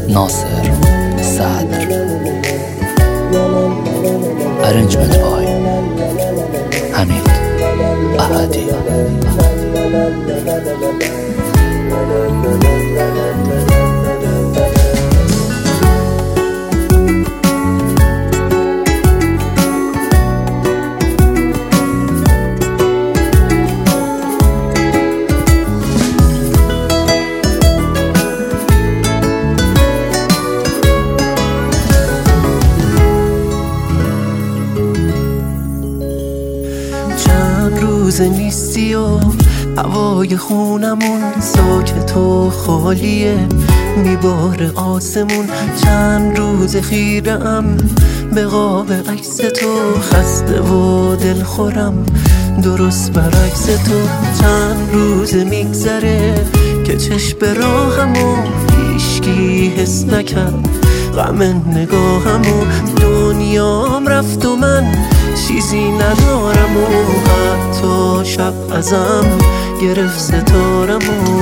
ناصر صدر. Arrangement by حمید احدی. روز نیستی و هوای خونمون ساکت و خالیه، میباره آسمون. چند روز خیره‌ام به قاب عکس تو، خسته و دلخورم درست برعکس تو. چند روز میگذره که چشم راهمو هیچکی حس نکرد، غم نگاهمو. دنیام رفت و من چیزی ندارم و حتی شب ازم گرفت ستارمو.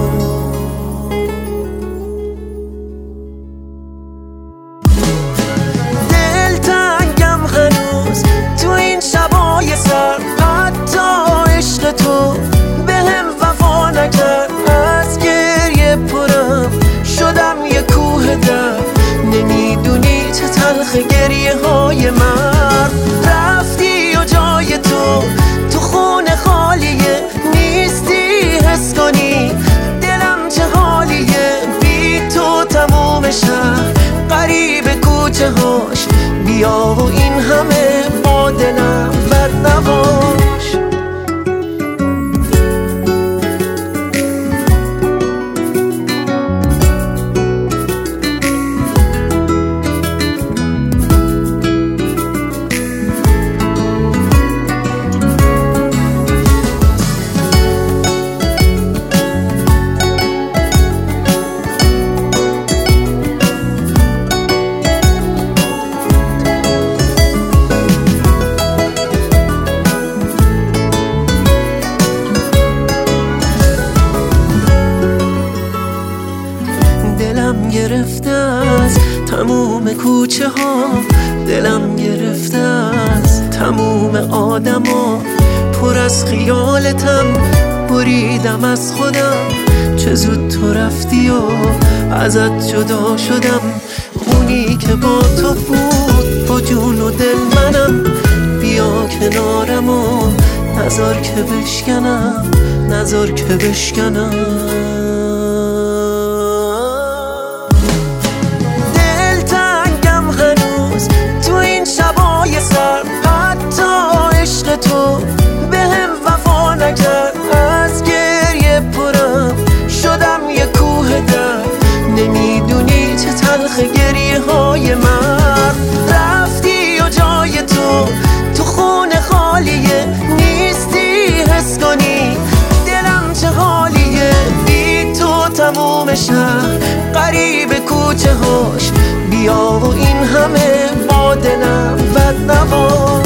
دلتنگم هنوز تو این شبای سر، حتی عشق تو به هم وفا نکرد. از گریه پرم شدم یه کوه در، نمیدونی چه تلخ گریه های مرد. رفتی و جای تو خونه خالیه، نیستی حس کنی دلم چه حالیه. بی تو تموم شهر غریب کوچه هاش، بیا و این همه با دلم بد نباش. دلم گرفته از تموم کوچه ها، دلم گرفته از تموم آدما. پر از خیالتم بریدم از خودم، چه زود تو رفتی و ازت جدا شدم. اونی که با تو بود با جون و دل منم، بیا کنارم و نذار که بشکنم، نذار که بشکنم. تو به هم وفا نکرد، از گریه پرم شدم یه کوه در، نمیدونی چه تلخ گریه های من. رفتی و جای تو خونه خالیه، نیستی حس کنی دلم چه حالیه. بی تو تموم شهر غریب کوچه هاش، بیا و این همه با دلم بد نباش.